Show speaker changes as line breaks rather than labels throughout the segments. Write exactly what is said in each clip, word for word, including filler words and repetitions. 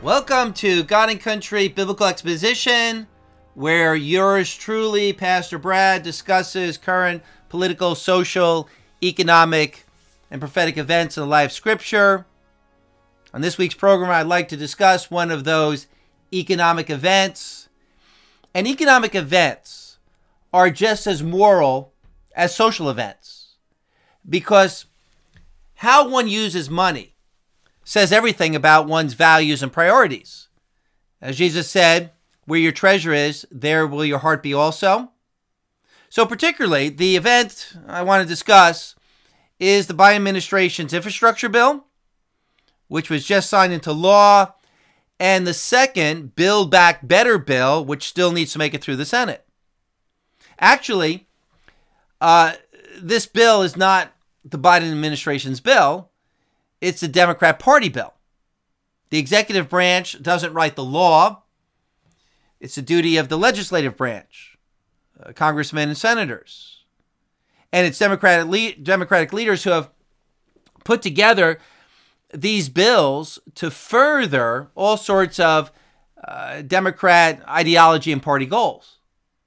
Welcome to God and Country Biblical Exposition, where yours truly, Pastor Brad, discusses current political, social, economic, and prophetic events in the life of Scripture. On this week's program, I'd like to discuss one of those economic events. And economic events are just as moral as social events, because how one uses money says everything about one's values and priorities. As Jesus said, where your treasure is, there will your heart be also. So particularly, the event I want to discuss is the Biden administration's infrastructure bill, which was just signed into law, and the second Build Back Better bill, which still needs to make it through the Senate. Actually, uh, this bill is not the Biden administration's bill. It's the Democrat Party bill. The executive branch doesn't write the law. It's the duty of the legislative branch, uh, congressmen and senators. And it's Democratic, le- Democratic leaders who have put together these bills to further all sorts of uh, Democrat ideology and party goals.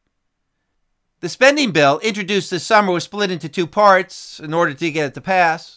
The spending bill introduced this summer was split into two parts in order to get it to pass.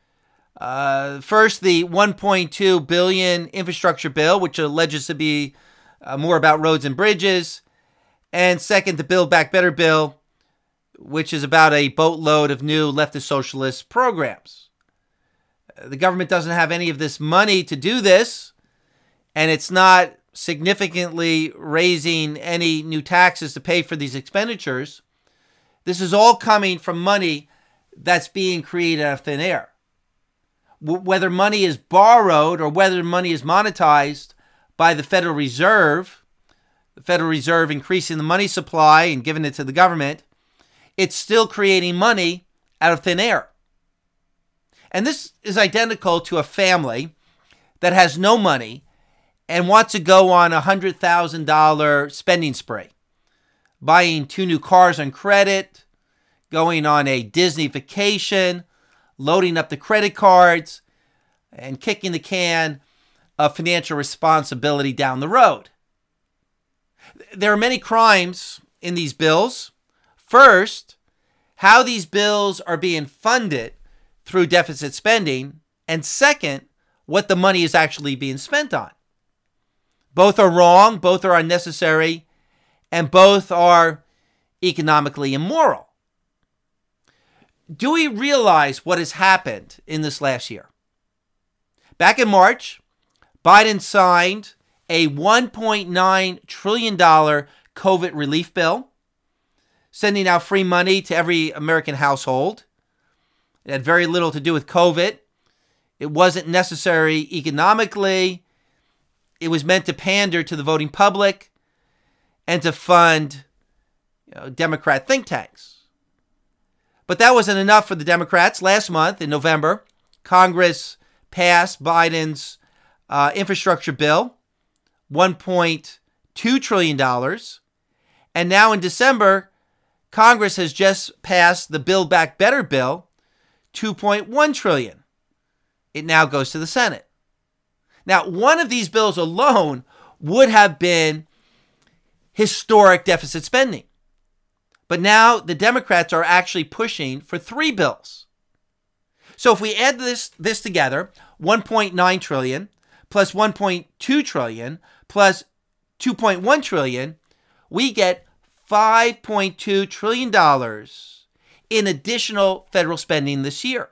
Uh, first, the one point two billion dollars infrastructure bill, which alleges to be uh, more about roads and bridges. And second, the Build Back Better bill, which is about a boatload of new leftist socialist programs. Uh, the government doesn't have any of this money to do this, and it's not significantly raising any new taxes to pay for these expenditures. This is all coming from money that's being created out of thin air. Whether money is borrowed or whether money is monetized by the Federal Reserve, the Federal Reserve increasing the money supply and giving it to the government, it's still creating money out of thin air. And this is identical to a family that has no money and wants to go on a one hundred thousand dollars spending spree, buying two new cars on credit, going on a Disney vacation, loading up the credit cards, and kicking the can of financial responsibility down the road. There are many crimes in these bills. First, how these bills are being funded through deficit spending, and second, what the money is actually being spent on. Both are wrong, both are unnecessary, and both are economically immoral. Do we realize what has happened in this last year? Back in March, Biden signed a one point nine trillion dollars COVID relief bill, sending out free money to every American household. It had very little to do with COVID. It wasn't necessary economically. It was meant to pander to the voting public and to fund, you know, Democrat think tanks. But that wasn't enough for the Democrats. Last month, in November, Congress passed Biden's uh, infrastructure bill, one point two trillion dollars. And now in December, Congress has just passed the Build Back Better bill, two point one trillion dollars. It now goes to the Senate. Now, one of these bills alone would have been historic deficit spending. But now the Democrats are actually pushing for three bills. So if we add this, this together, one point nine trillion dollars plus one point two trillion dollars plus two point one trillion dollars, we get five point two trillion dollars in additional federal spending this year.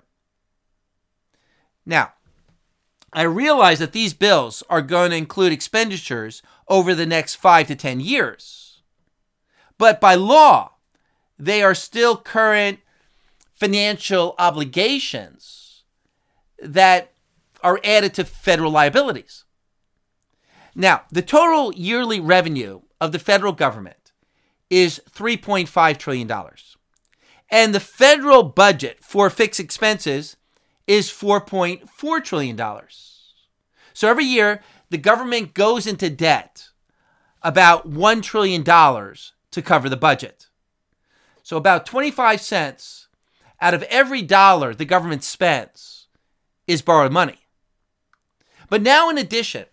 Now, I realize that these bills are going to include expenditures over the next five to ten years. But by law, they are still current financial obligations that are added to federal liabilities. Now, the total yearly revenue of the federal government is three point five trillion dollars. And the federal budget for fixed expenses is four point four trillion dollars. So every year, the government goes into debt about one trillion dollars to cover the budget. So about twenty-five cents out of every dollar the government spends is borrowed money. But now, in addition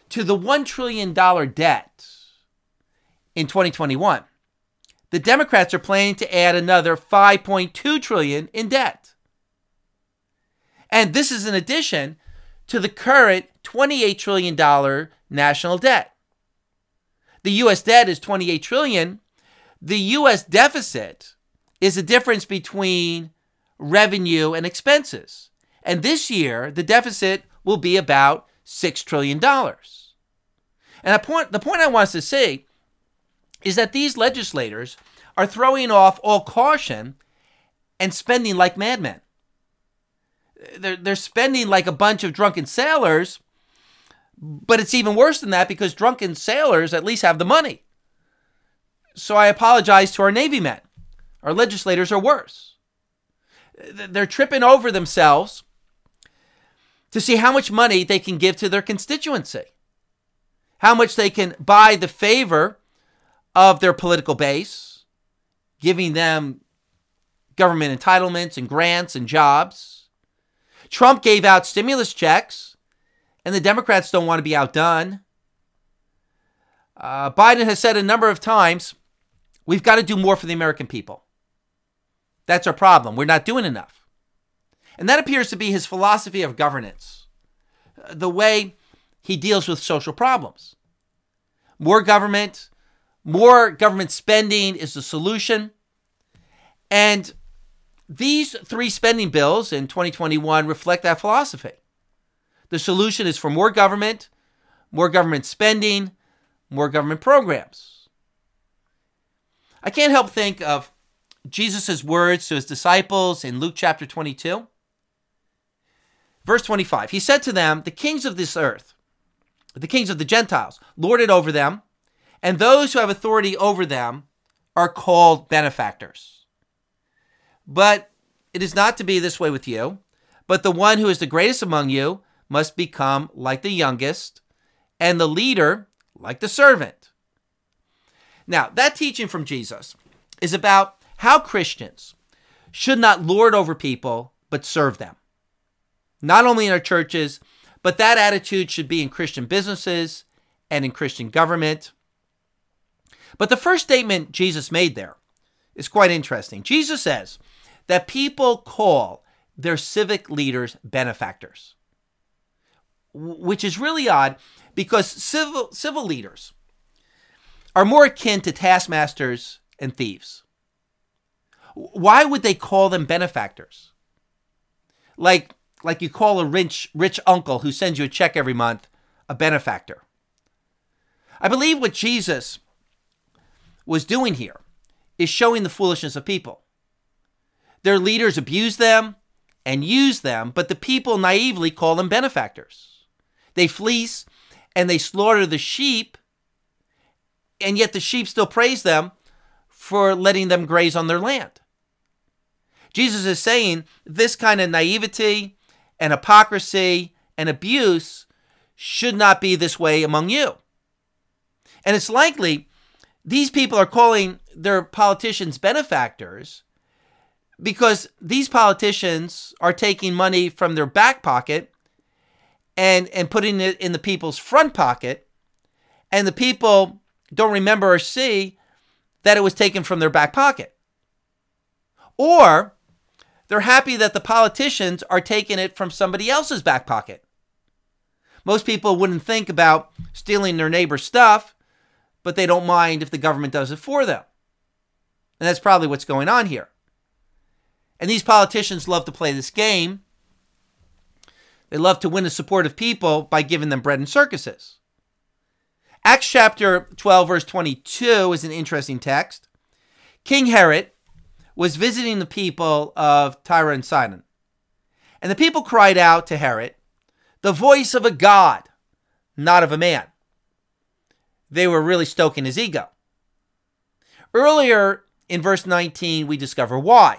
to the one trillion dollars debt in twenty twenty-one, the Democrats are planning to add another five point two trillion dollars in debt. And this is in addition to the current twenty-eight trillion dollars national debt. The U S debt is twenty-eight trillion dollars. The U S deficit is the difference between revenue and expenses. And this year, the deficit will be about six trillion dollars. And the point, the point I want us to see is that these legislators are throwing off all caution and spending like madmen. They're, they're spending like a bunch of drunken sailors, but it's even worse than that because drunken sailors at least have the money. So I apologize to our Navy men. Our legislators are worse. They're tripping over themselves to see how much money they can give to their constituency, how much they can buy the favor of their political base, giving them government entitlements and grants and jobs. Trump gave out stimulus checks, and the Democrats don't want to be outdone. Uh, Biden has said a number of times, we've got to do more for the American people. That's our problem. We're not doing enough. And that appears to be his philosophy of governance, the way he deals with social problems. More government, more government spending is the solution. And these three spending bills in twenty twenty-one reflect that philosophy. The solution is for more government, more government spending, more government programs. I can't help think of Jesus' words to his disciples in Luke chapter twenty-two. Verse twenty-five, he said to them, the kings of this earth, the kings of the Gentiles, lord it over them, and those who have authority over them are called benefactors. But it is not to be this way with you, but the one who is the greatest among you must become like the youngest, and the leader like the servant. Now, that teaching from Jesus is about how Christians should not lord over people, but serve them. Not only in our churches, but that attitude should be in Christian businesses and in Christian government. But the first statement Jesus made there is quite interesting. Jesus says that people call their civic leaders benefactors, which is really odd because civil, civil leaders are more akin to taskmasters and thieves. Why would they call them benefactors? Like, like you call a rich, rich uncle who sends you a check every month a benefactor. I believe what Jesus was doing here is showing the foolishness of people. Their leaders abuse them and use them, but the people naively call them benefactors. They fleece and they slaughter the sheep, and yet the sheep still praise them for letting them graze on their land. Jesus is saying this kind of naivety and hypocrisy and abuse should not be this way among you. And it's likely these people are calling their politicians benefactors because these politicians are taking money from their back pocket and, and putting it in the people's front pocket, and the people don't remember or see that it was taken from their back pocket. Or they're happy that the politicians are taking it from somebody else's back pocket. Most people wouldn't think about stealing their neighbor's stuff, but they don't mind if the government does it for them. And that's probably what's going on here. And these politicians love to play this game. They love to win the support of people by giving them bread and circuses. Acts chapter twelve, verse twenty-two is an interesting text. King Herod was visiting the people of Tyre and Sidon. And the people cried out to Herod, the voice of a god, not of a man. They were really stoking his ego. Earlier in verse nineteen, we discover why.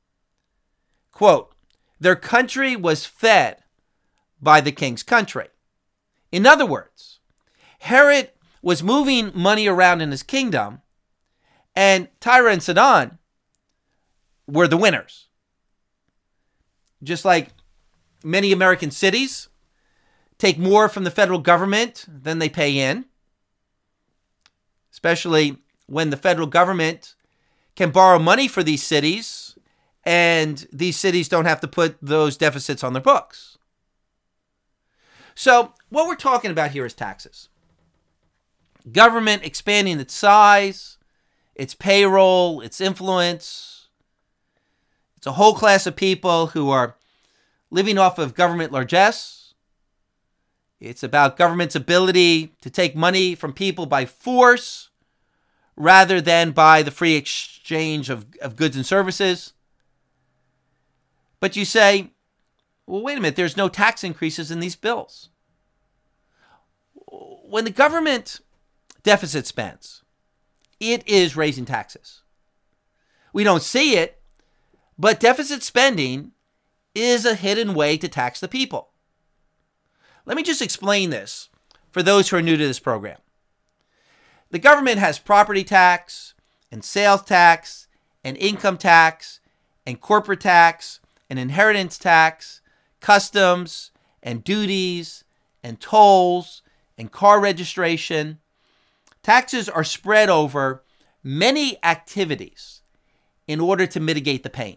Quote, their country was fed by the king's country. In other words, Herod was moving money around in his kingdom, and Tyre and Sidon were the winners. Just like many American cities, take more from the federal government than they pay in, especially when the federal government can borrow money for these cities and these cities don't have to put those deficits on their books. So what we're talking about here is taxes. Government expanding its size, its payroll, its influence. It's a whole class of people who are living off of government largesse. It's about government's ability to take money from people by force rather than by the free exchange of, of goods and services. But you say, well, wait a minute, there's no tax increases in these bills. When the government deficit spends, it is raising taxes. We don't see it, but deficit spending is a hidden way to tax the people. Let me just explain this for those who are new to this program. The government has property tax and sales tax and income tax and corporate tax and inheritance tax, customs and duties and tolls and car registration. Taxes are spread over many activities in order to mitigate the pain.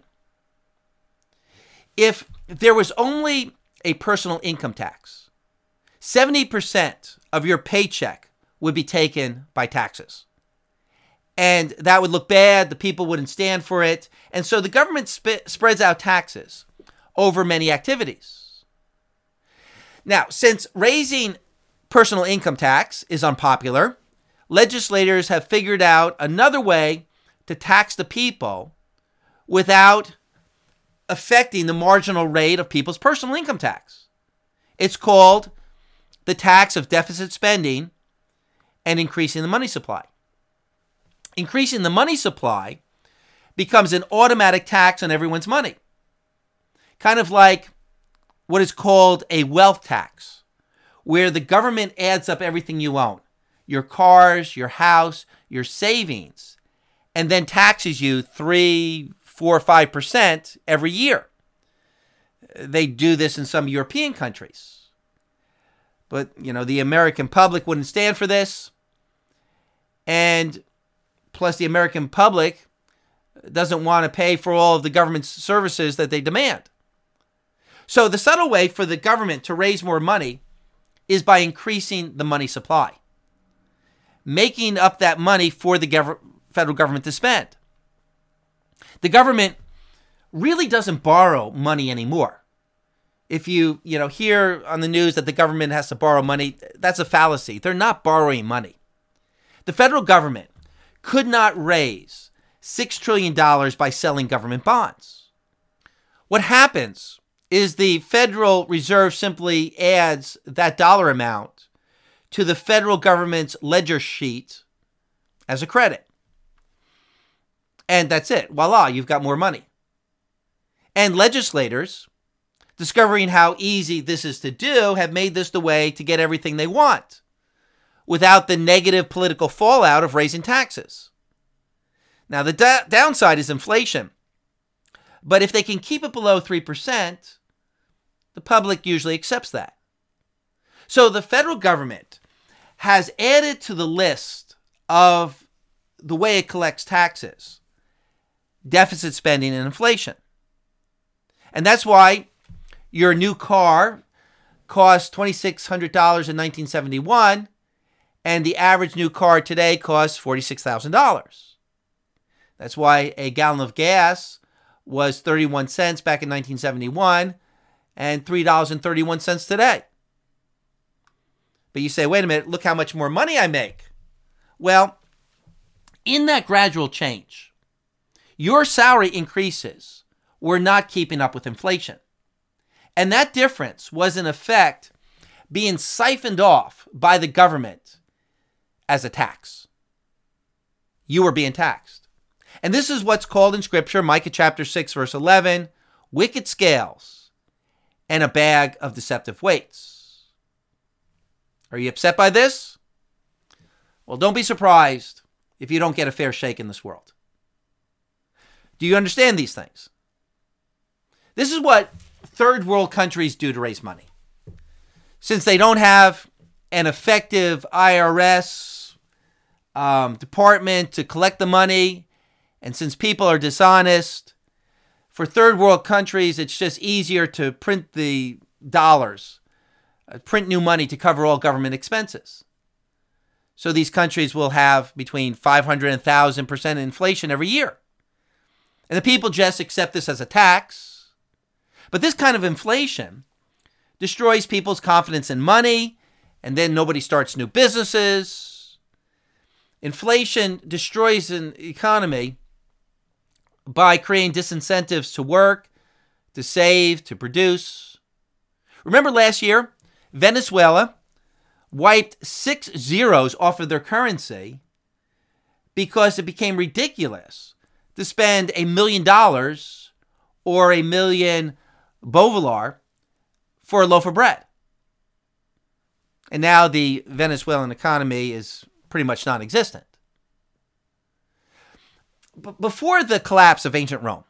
If there was only a personal income tax, seventy percent of your paycheck would be taken by taxes. And that would look bad. The people wouldn't stand for it. And so the government sp- spreads out taxes over many activities. Now, since raising personal income tax is unpopular, legislators have figured out another way to tax the people without affecting the marginal rate of people's personal income tax. It's called the tax of deficit spending and increasing the money supply. Increasing the money supply becomes an automatic tax on everyone's money. Kind of like what is called a wealth tax, where the government adds up everything you own, your cars, your house, your savings, and then taxes you three, four, five percent every year. They do this in some European countries. But, you know, the American public wouldn't stand for this. And plus the American public doesn't want to pay for all of the government's services that they demand. So the subtle way for the government to raise more money is by increasing the money supply, making up that money for the gov- federal government to spend. The government really doesn't borrow money anymore. If you, you know, hear on the news that the government has to borrow money, that's a fallacy. They're not borrowing money. The federal government could not raise six trillion dollars by selling government bonds. What happens is the Federal Reserve simply adds that dollar amount to the federal government's ledger sheet as a credit. And that's it. Voila, you've got more money. And legislators, discovering how easy this is to do, have made this the way to get everything they want without the negative political fallout of raising taxes. Now, the da- downside is inflation. But if they can keep it below three percent, the public usually accepts that. So the federal government has added to the list of the way it collects taxes deficit spending and inflation. And that's why your new car cost two thousand six hundred dollars in nineteen seventy-one, and the average new car today costs forty-six thousand dollars. That's why a gallon of gas was thirty-one cents back in nineteen seventy-one and three dollars and thirty-one cents today. But you say, wait a minute, look how much more money I make. Well, in that gradual change, your salary increases were not keeping up with inflation. And that difference was, in effect, being siphoned off by the government as a tax. You were being taxed. And this is what's called in Scripture, Micah chapter six, verse eleven, wicked scales and a bag of deceptive weights. Are you upset by this? Well, don't be surprised if you don't get a fair shake in this world. Do you understand these things? This is what third world countries do to raise money. Since they don't have an effective I R S um, department to collect the money, and since people are dishonest, for third world countries, it's just easier to print the dollars, uh, print new money to cover all government expenses. So these countries will have between five hundred and one thousand percent inflation every year. And the people just accept this as a tax. But this kind of inflation destroys people's confidence in money, and then nobody starts new businesses. Inflation destroys an economy by creating disincentives to work, to save, to produce. Remember last year, Venezuela wiped six zeros off of their currency because it became ridiculous to spend a million dollars or a million bovilar for a loaf of bread. And now the Venezuelan economy is pretty much non-existent. But before the collapse of ancient Rome,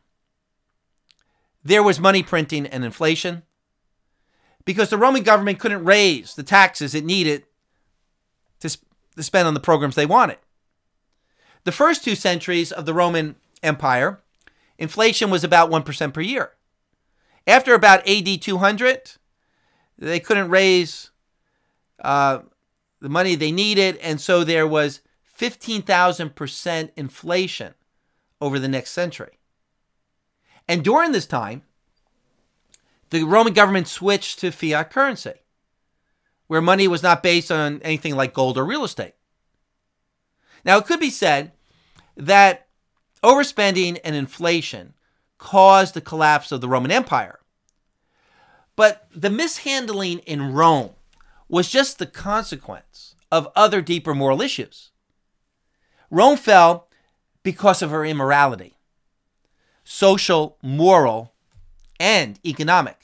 there was money printing and inflation because the Roman government couldn't raise the taxes it needed to, sp- to spend on the programs they wanted. The first two centuries of the Roman Empire, inflation was about one percent per year. After about A D two hundred, they couldn't raise uh, the money they needed, and so there was fifteen thousand percent inflation over the next century. And during this time, the Roman government switched to fiat currency, where money was not based on anything like gold or real estate. Now, it could be said that overspending and inflation caused the collapse of the Roman Empire. But the mishandling in Rome was just the consequence of other deeper moral issues. Rome fell because of her immorality, social, moral, and economic.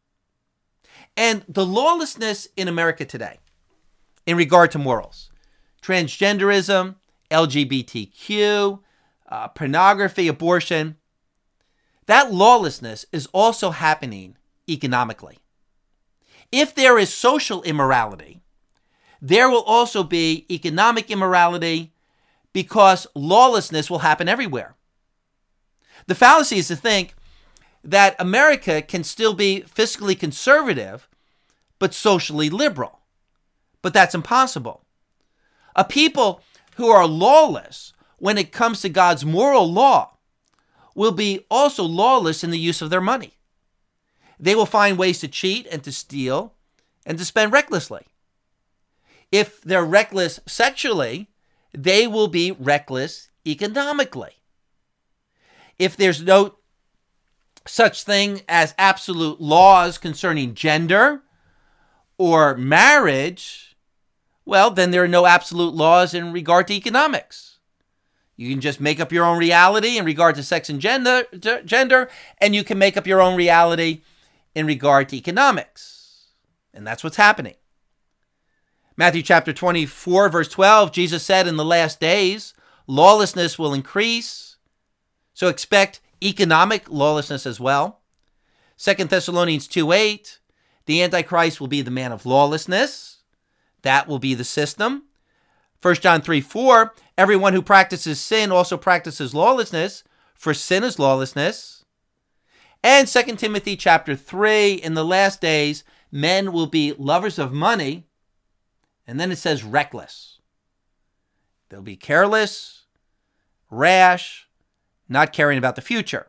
And the lawlessness in America today in regard to morals, transgenderism, L G B T Q, uh, pornography, abortion, that lawlessness is also happening economically. If there is social immorality, there will also be economic immorality because lawlessness will happen everywhere. The fallacy is to think that America can still be fiscally conservative but socially liberal. But that's impossible. A people who are lawless when it comes to God's moral law will be also lawless in the use of their money. They will find ways to cheat and to steal and to spend recklessly. If they're reckless sexually, they will be reckless economically. If there's no such thing as absolute laws concerning gender or marriage, well, then there are no absolute laws in regard to economics. You can just make up your own reality in regard to sex and gender, gender, and you can make up your own reality in regard to economics. And that's what's happening. Matthew chapter twenty-four, verse twelve, Jesus said, in the last days, lawlessness will increase. So expect economic lawlessness as well. Second Thessalonians two eight, the Antichrist will be the man of lawlessness. That will be the system. First John three four, everyone who practices sin also practices lawlessness, for sin is lawlessness. And Second Timothy chapter three, in the last days, men will be lovers of money, and then it says reckless. They'll be careless, rash, not caring about the future.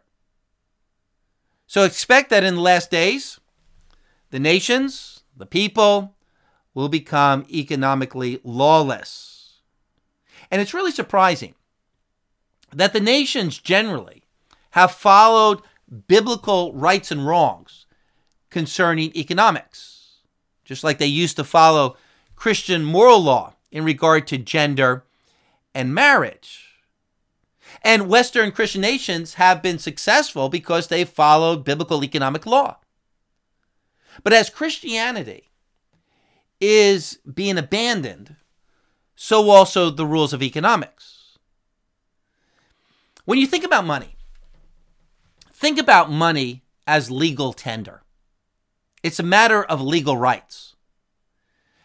So expect that in the last days, the nations, the people, will become economically lawless. And it's really surprising that the nations generally have followed biblical rights and wrongs concerning economics, just like they used to follow Christian moral law in regard to gender and marriage. And Western Christian nations have been successful because they followed biblical economic law. But as Christianity is being abandoned, so also the rules of economics. When you think about money, think about money as legal tender. It's a matter of legal rights.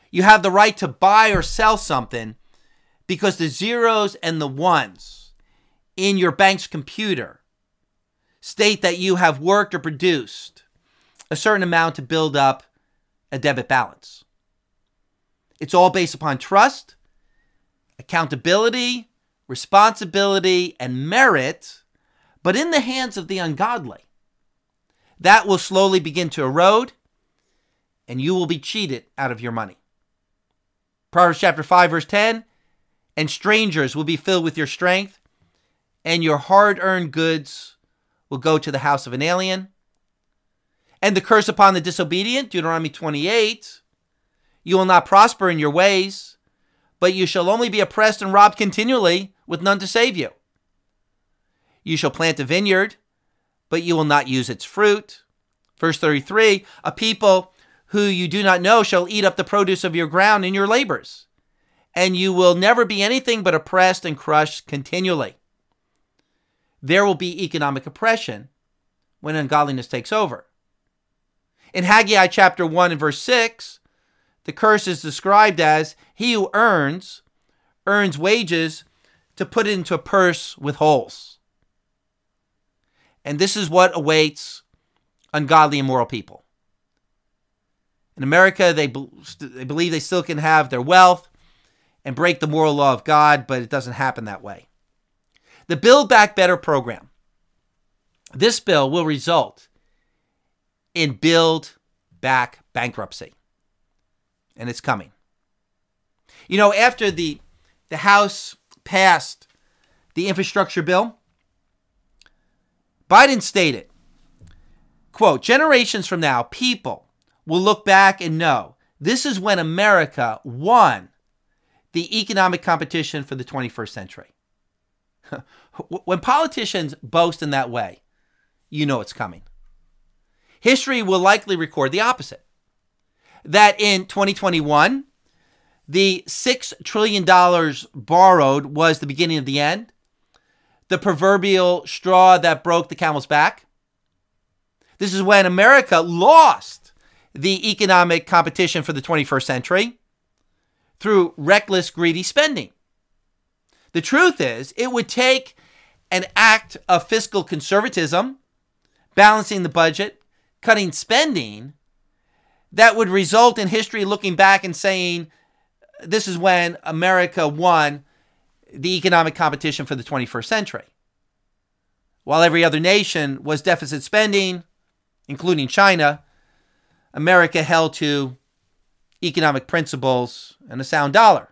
You have the right to buy or sell something because the zeros and the ones in your bank's computer state that you have worked or produced a certain amount to build up a debit balance. It's all based upon trust, accountability, responsibility, and merit, but in the hands of the ungodly. That will slowly begin to erode, and you will be cheated out of your money. Proverbs chapter five, verse ten, and strangers will be filled with your strength, and your hard-earned goods will go to the house of an alien. And the curse upon the disobedient, Deuteronomy twenty-eight, you will not prosper in your ways, but you shall only be oppressed and robbed continually with none to save you. You shall plant a vineyard, but you will not use its fruit. Verse thirty-three, a people who you do not know shall eat up the produce of your ground in your labors, and you will never be anything but oppressed and crushed continually. There will be economic oppression when ungodliness takes over. In Haggai chapter one and verse six, the curse is described as, he who earns, earns wages to put it into a purse with holes. And this is what awaits ungodly, immoral people. In America, they, be- they believe they still can have their wealth and break the moral law of God, but it doesn't happen that way. The Build Back Better program. This bill will result in build back bankruptcy. And it's coming. You know, after the, the House passed the infrastructure bill, Biden stated, quote, generations from now, people will look back and know this is when America won the economic competition for the twenty-first century. When politicians boast in that way, you know it's coming. History will likely record the opposite. That in twenty twenty-one, the six trillion dollars borrowed was the beginning of the end, the proverbial straw that broke the camel's back. This is when America lost the economic competition for the twenty-first century through reckless, greedy spending. The truth is, it would take an act of fiscal conservatism, balancing the budget, cutting spending, that would result in history looking back and saying, this is when America won the economic competition for the twenty-first century. While every other nation was deficit spending, including China, America held to economic principles and a sound dollar.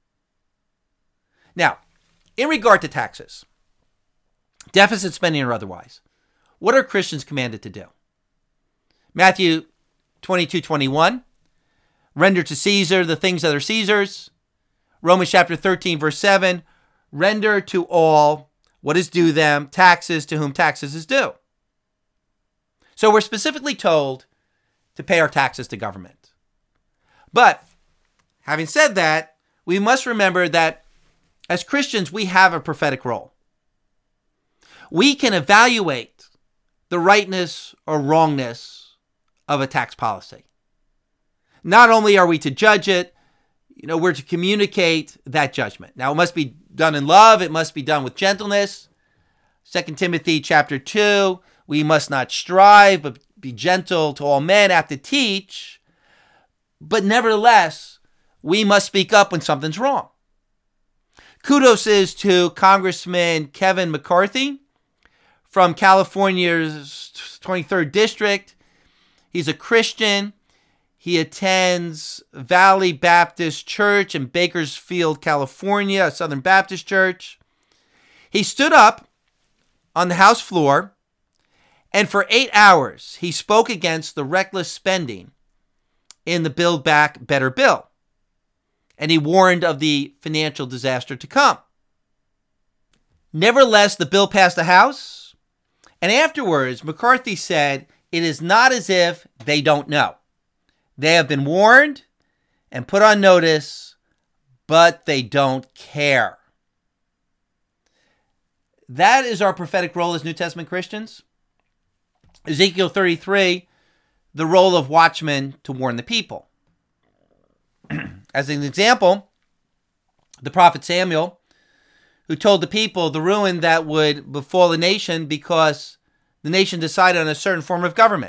Now, in regard to taxes, deficit spending or otherwise, what are Christians commanded to do? Matthew twenty-two twenty-one, render to Caesar the things that are Caesar's. Romans chapter thirteen, verse seven, render to all what is due them, taxes to whom taxes is due. So we're specifically told to pay our taxes to government. But having said that, we must remember that as Christians, we have a prophetic role. We can evaluate the rightness or wrongness of a tax policy. Not only are we to judge it, you know, we're to communicate that judgment. Now, it must be done in love. It must be done with gentleness. Second Timothy chapter two, we must not strive, but be gentle to all men, apt to teach. But nevertheless, we must speak up when something's wrong. Kudos is to Congressman Kevin McCarthy from California's twenty-third District. He's a Christian. He attends Valley Baptist Church in Bakersfield, California, a Southern Baptist church. He stood up on the House floor, and for eight hours, he spoke against the reckless spending in the Build Back Better bill. And he warned of the financial disaster to come. Nevertheless, the bill passed the House, and afterwards, McCarthy said, it is not as if they don't know. They have been warned and put on notice, but they don't care. That is our prophetic role as New Testament Christians. Ezekiel thirty-three, the role of watchmen to warn the people. As an example, the prophet Samuel, who told the people the ruin that would befall the nation because the nation decided on a certain form of government,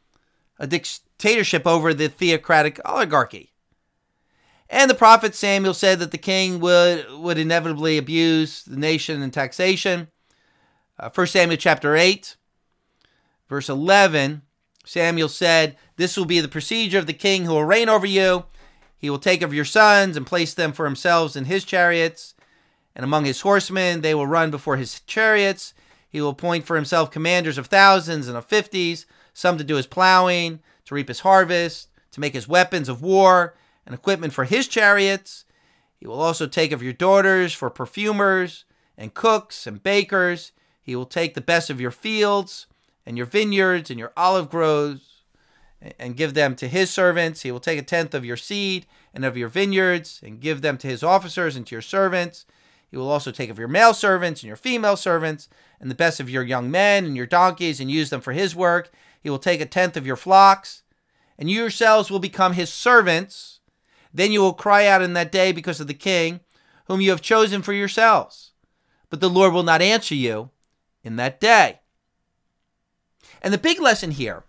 a dictatorship over the theocratic oligarchy. And the prophet Samuel said that the king would, would inevitably abuse the nation in taxation. Uh, First Samuel chapter eight, verse eleven, Samuel said, "This will be the procedure of the king who will reign over you. He will take of your sons and place them for himself in his chariots, and among his horsemen they will run before his chariots. He will appoint for himself commanders of thousands and of fifties, some to do his plowing, to reap his harvest, to make his weapons of war and equipment for his chariots. He will also take of your daughters for perfumers and cooks and bakers. He will take the best of your fields and your vineyards and your olive groves and give them to his servants. He will take a tenth of your seed and of your vineyards and give them to his officers and to your servants. He will also take of your male servants and your female servants and the best of your young men and your donkeys and use them for his work. He will take a tenth of your flocks, and you yourselves will become his servants. Then you will cry out in that day because of the king, whom you have chosen for yourselves. But the Lord will not answer you in that day." And the big lesson here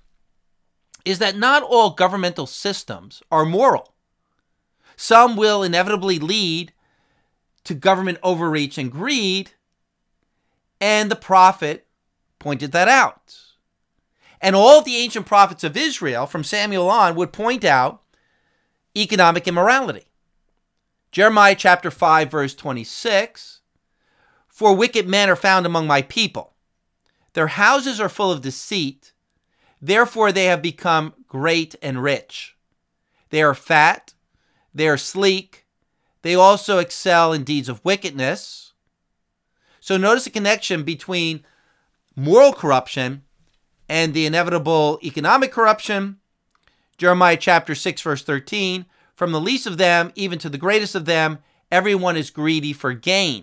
is that not all governmental systems are moral. Some will inevitably lead to government overreach and greed, and the prophet pointed that out. And all of the ancient prophets of Israel, from Samuel on, would point out economic immorality. Jeremiah chapter five, verse twenty-six, "For wicked men are found among my people. Their houses are full of deceit. Therefore they have become great and rich. They are fat. They are sleek. They also excel in deeds of wickedness." So notice the connection between moral corruption and the inevitable economic corruption. Jeremiah chapter six, verse thirteen, "From the least of them, even to the greatest of them, everyone is greedy for gain."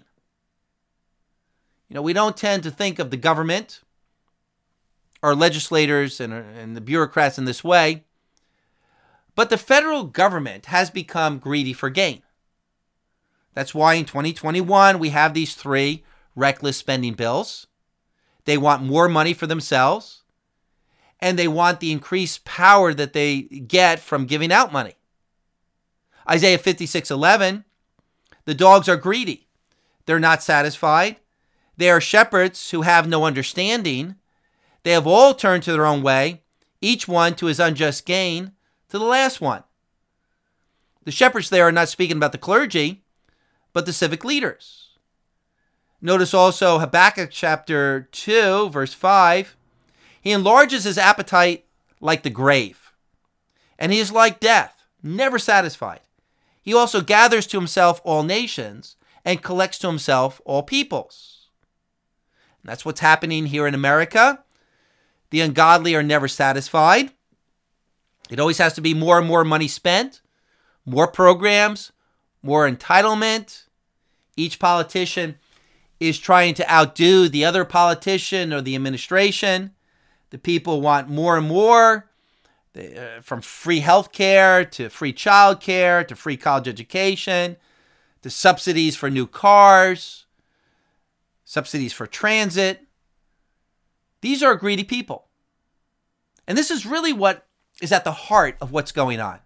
You know, we don't tend to think of the government, our legislators and, and the bureaucrats in this way, but the federal government has become greedy for gain. That's why in twenty twenty-one, we have these three reckless spending bills. They want more money for themselves, and they want the increased power that they get from giving out money. Isaiah fifty-six eleven, "The dogs are greedy. They're not satisfied. They are shepherds who have no understanding. They have all turned to their own way, each one to his unjust gain, to the last one." The shepherds there are not speaking about the clergy, but the civic leaders. Notice also Habakkuk chapter two, verse five. "He enlarges his appetite like the grave, and he is like death, never satisfied. He also gathers to himself all nations and collects to himself all peoples." And that's what's happening here in America. The ungodly are never satisfied. It always has to be more and more money spent, more programs, more entitlement. Each politician is trying to outdo the other politician or the administration. The people want more and more, uh, from free health care to free child care to free college education to subsidies for new cars, subsidies for transit. These are greedy people. And this is really what is at the heart of what's going on.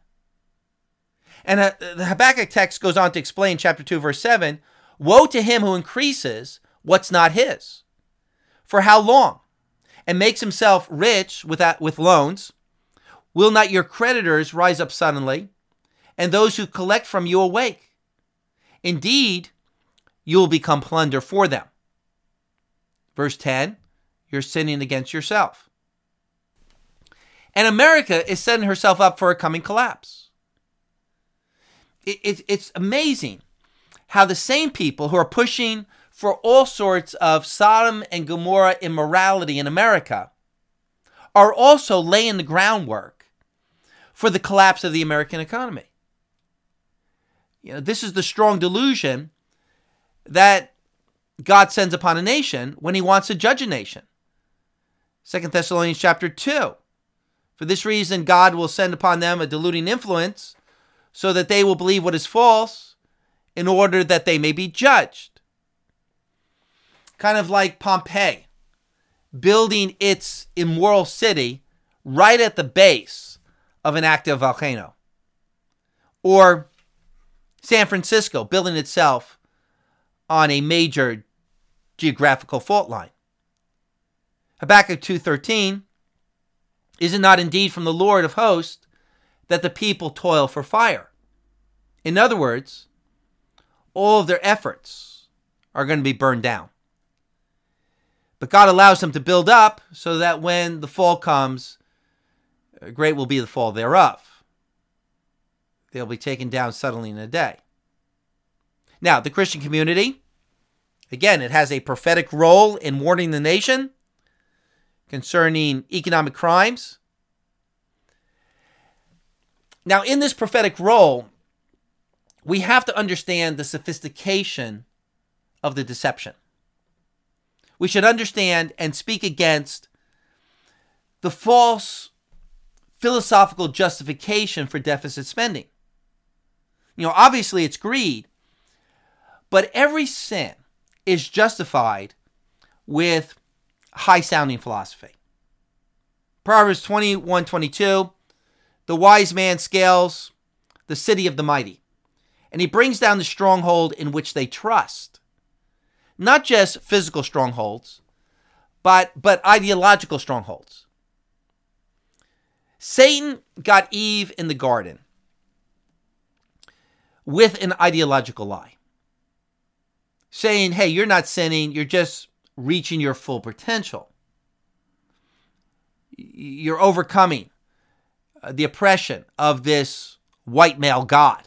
And uh, the Habakkuk text goes on to explain, chapter two, verse seven, "Woe to him who increases what's not his. For how long? And makes himself rich with, with loans. Will not your creditors rise up suddenly, and those who collect from you awake? Indeed, you will become plunder for them." Verse ten, you're sinning against yourself. And America is setting herself up for a coming collapse. It, it, it's amazing how the same people who are pushing for all sorts of Sodom and Gomorrah immorality in America are also laying the groundwork for the collapse of the American economy. You know, this is the strong delusion that God sends upon a nation when he wants to judge a nation. Second Thessalonians chapter two. "For this reason, God will send upon them a deluding influence, so that they will believe what is false in order that they may be judged. Kind of like Pompeii, building its immoral city right at the base of an active volcano. Or San Francisco, building itself on a major geographical fault line. Habakkuk two thirteen, is it not indeed from the Lord of hosts that the people toil for fire? In other words, all of their efforts are going to be burned down. But God allows them to build up so that when the fall comes, great will be the fall thereof. They'll be taken down suddenly in a day. Now, the Christian community, again, it has a prophetic role in warning the nation concerning economic crimes. Now, in this prophetic role, we have to understand the sophistication of the deception. We should understand and speak against the false philosophical justification for deficit spending. You know, obviously it's greed, but every sin is justified with high-sounding philosophy. Proverbs twenty-one twenty-two, the wise man scales the city of the mighty, and he brings down the stronghold in which they trust. Not just physical strongholds, but, but ideological strongholds. Satan got Eve in the garden with an ideological lie, saying, hey, you're not sinning, you're just reaching your full potential. You're overcoming the oppression of this white male god.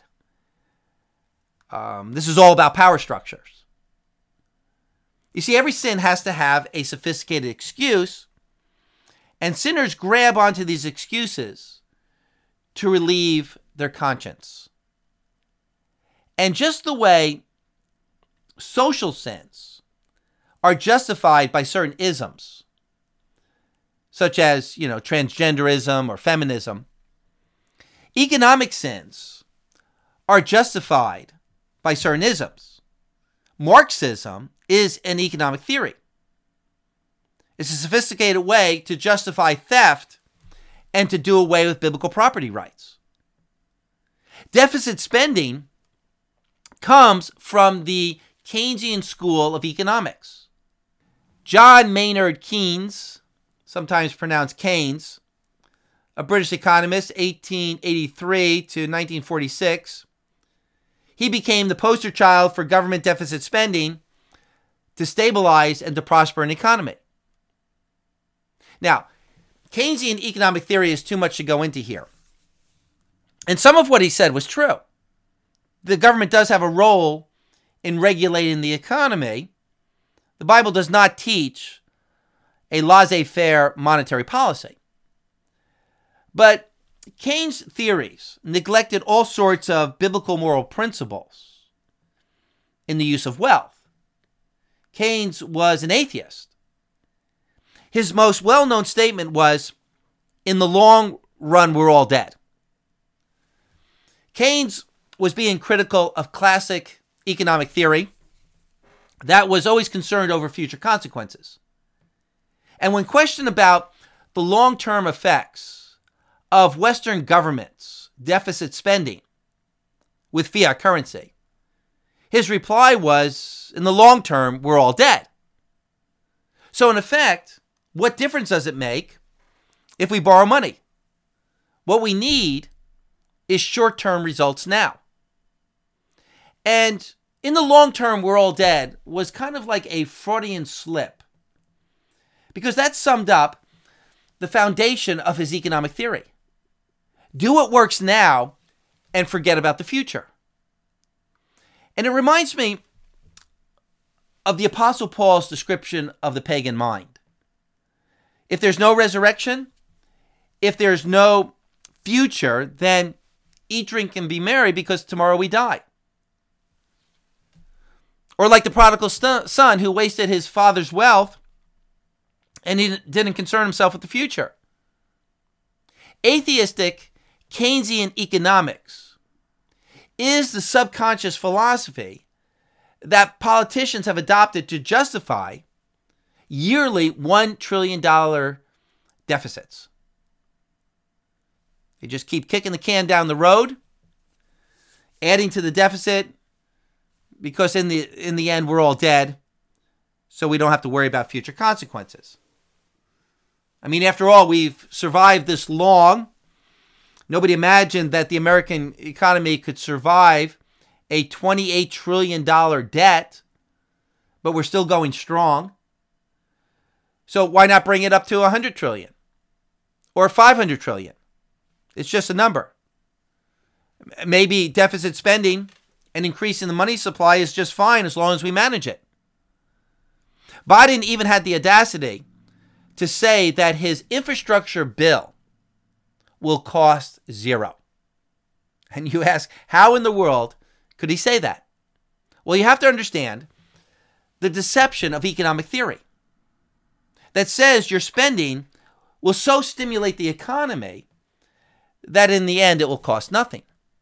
Um, this is all about power structures. You see, every sin has to have a sophisticated excuse, and sinners grab onto these excuses to relieve their conscience. And just the way social sins are justified by certain isms, such as, you know, transgenderism or feminism, economic sins are justified by certain isms. Marxism is an economic theory. It's a sophisticated way to justify theft and to do away with biblical property rights. Deficit spending comes from the Keynesian school of economics. John Maynard Keynes, sometimes pronounced Keynes, a British economist, eighteen eighty-three to nineteen forty-six, he became the poster child for government deficit spending to stabilize and to prosper an economy. Now, Keynesian economic theory is too much to go into here. And some of what he said was true. The government does have a role in regulating the economy. The Bible does not teach a laissez-faire monetary policy. But Keynes' theories neglected all sorts of biblical moral principles in the use of wealth. Keynes was an atheist. His most well-known statement was, in the long run, we're all dead. Keynes was being critical of classic economic theory that was always concerned over future consequences. And when questioned about the long-term effects of Western governments' deficit spending with fiat currency, his reply was, in the long term, we're all dead. So in effect, what difference does it make if we borrow money? What we need is short-term results now. And in the long term, we're all dead was kind of like a Freudian slip, because that summed up the foundation of his economic theory. Do what works now and forget about the future. And it reminds me of the Apostle Paul's description of the pagan mind. If there's no resurrection, if there's no future, then eat, drink, and be merry, because tomorrow we die. Or like the prodigal son who wasted his father's wealth and he didn't concern himself with the future. Atheistic Keynesian economics is the subconscious philosophy that politicians have adopted to justify yearly one trillion dollars deficits. They just keep kicking the can down the road, adding to the deficit, because in the in the end, we're all dead, so we don't have to worry about future consequences. I mean, after all, we've survived this long. Nobody imagined that the American economy could survive a twenty-eight trillion dollars debt, but we're still going strong. So why not bring it up to one hundred trillion dollars or five hundred trillion dollars? It's just a number. Maybe deficit spending and increasing the money supply is just fine as long as we manage it. Biden even had the audacity to say that his infrastructure bill will cost zero. And you ask, how in the world could he say that? Well, you have to understand the deception of economic theory that says your spending will so stimulate the economy that in the end it will cost nothing.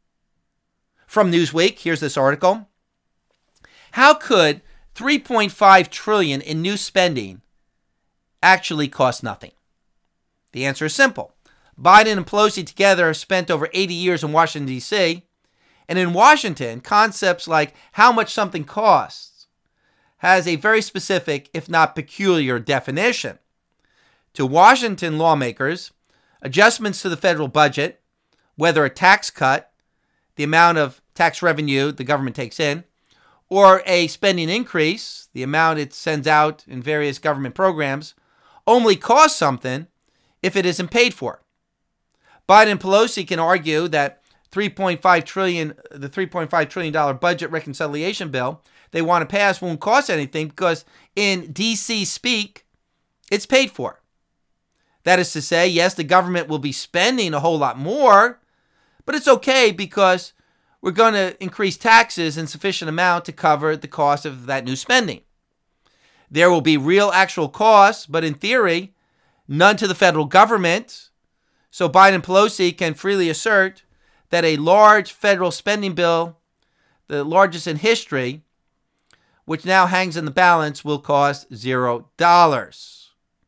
From Newsweek, here's this article. How could three point five trillion dollars in new spending actually cost nothing? The answer is simple. Biden and Pelosi together spent over eighty years in Washington, D C, and in Washington, concepts like how much something costs has a very specific, if not peculiar, definition. To Washington lawmakers, adjustments to the federal budget, whether a tax cut, the amount of tax revenue the government takes in, or a spending increase, the amount it sends out in various government programs, only costs something if it isn't paid for. Biden and Pelosi can argue that three point five trillion dollars, the three point five trillion dollars budget reconciliation bill they want to pass won't cost anything because in D C speak, it's paid for. That is to say, yes, the government will be spending a whole lot more, but it's okay because we're going to increase taxes in sufficient amount to cover the cost of that new spending. There will be real actual costs, but in theory, none to the federal government. So Biden and Pelosi can freely assert that a large federal spending bill, the largest in history, which now hangs in the balance, will cost zero dollars.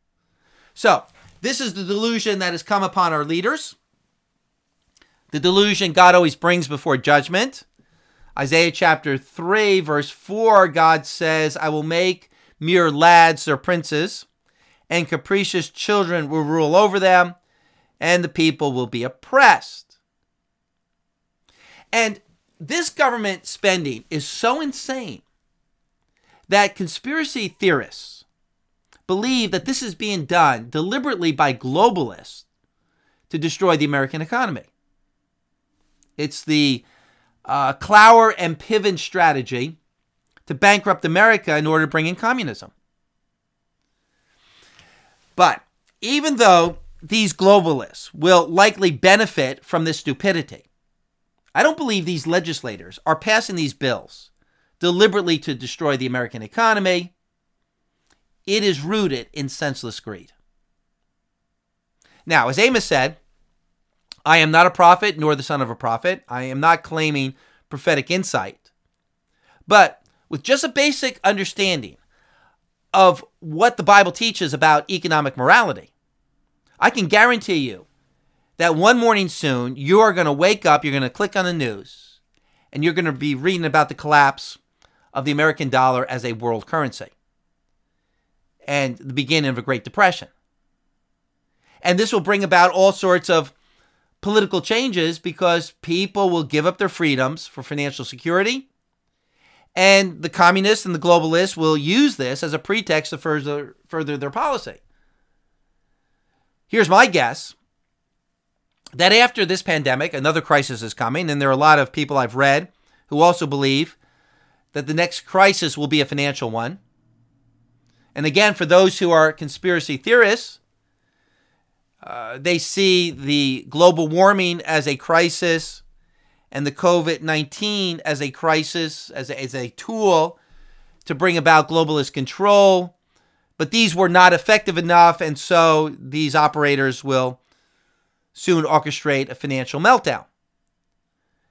So this is the delusion that has come upon our leaders. The delusion God always brings before judgment. Isaiah chapter three, verse four, God says, I will make mere lads their princes, and capricious children will rule over them, and the people will be oppressed. And this government spending is so insane that conspiracy theorists believe that this is being done deliberately by globalists to destroy the American economy. It's the uh, Clower and Piven strategy to bankrupt America in order to bring in communism. But even though these globalists will likely benefit from this stupidity, I don't believe these legislators are passing these bills deliberately to destroy the American economy. It is rooted in senseless greed. Now, as Amos said, I am not a prophet nor the son of a prophet. I am not claiming prophetic insight. But with just a basic understanding of what the Bible teaches about economic morality, I can guarantee you that one morning soon, you are going to wake up, you're going to click on the news, and you're going to be reading about the collapse of the American dollar as a world currency and the beginning of a Great Depression. And this will bring about all sorts of political changes because people will give up their freedoms for financial security, and the communists and the globalists will use this as a pretext to further, further their policy. Here's my guess, that after this pandemic, another crisis is coming, and there are a lot of people I've read who also believe that the next crisis will be a financial one. And again, for those who are conspiracy theorists, uh, they see the global warming as a crisis and the covid nineteen as a crisis, as a, as a tool to bring about globalist control. But these were not effective enough, and so these operators will soon orchestrate a financial meltdown.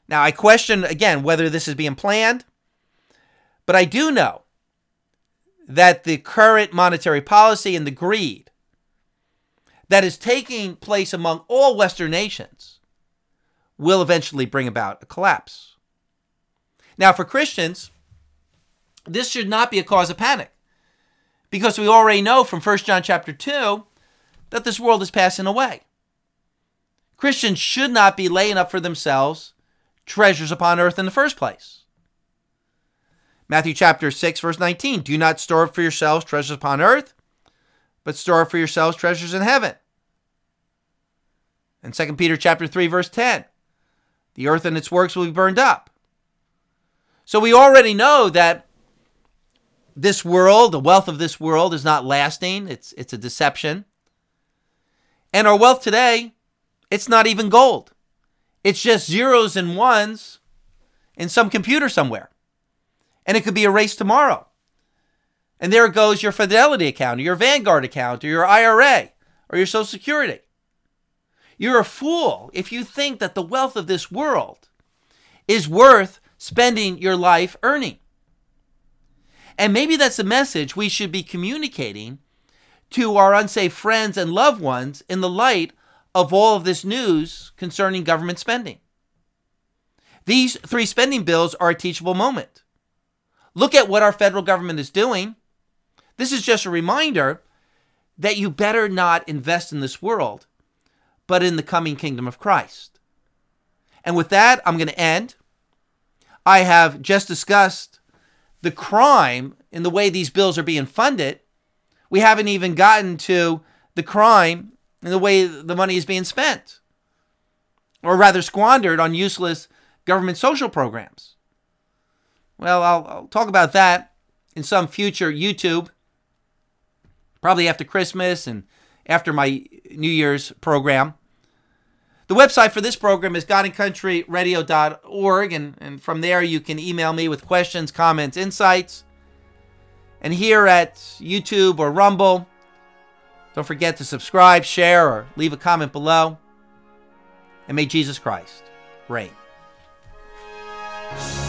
Now, I question, again, whether this is being planned, but I do know that the current monetary policy and the greed that is taking place among all Western nations will eventually bring about a collapse. Now, for Christians, this should not be a cause of panic, because we already know from First John chapter two that this world is passing away. Christians should not be laying up for themselves treasures upon earth in the first place. Matthew chapter six, verse nineteen, do not store up for yourselves treasures upon earth, but store up for yourselves treasures in heaven. And Second Peter chapter three, verse ten, the earth and its works will be burned up. So we already know that this world, the wealth of this world, is not lasting. It's, it's a deception. And our wealth today, it's not even gold. It's just zeros and ones in some computer somewhere. And it could be erased tomorrow. And there goes your Fidelity account, or your Vanguard account, or your I R A, or your Social Security. You're a fool if you think that the wealth of this world is worth spending your life earning. And maybe that's the message we should be communicating to our unsaved friends and loved ones in the light of all of this news concerning government spending. These three spending bills are a teachable moment. Look at what our federal government is doing. This is just a reminder that you better not invest in this world, but in the coming kingdom of Christ. And with that, I'm going to end. I have just discussed the crime in the way these bills are being funded. We haven't even gotten to the crime in the way the money is being spent, or rather squandered on useless government social programs. Well, I'll, I'll talk about that in some future YouTube, probably after Christmas and after my New Year's program. The website for this program is god and country radio dot org, and, and from there you can email me with questions, comments, insights. And here at YouTube or Rumble, don't forget to subscribe, share, or leave a comment below. And may Jesus Christ reign.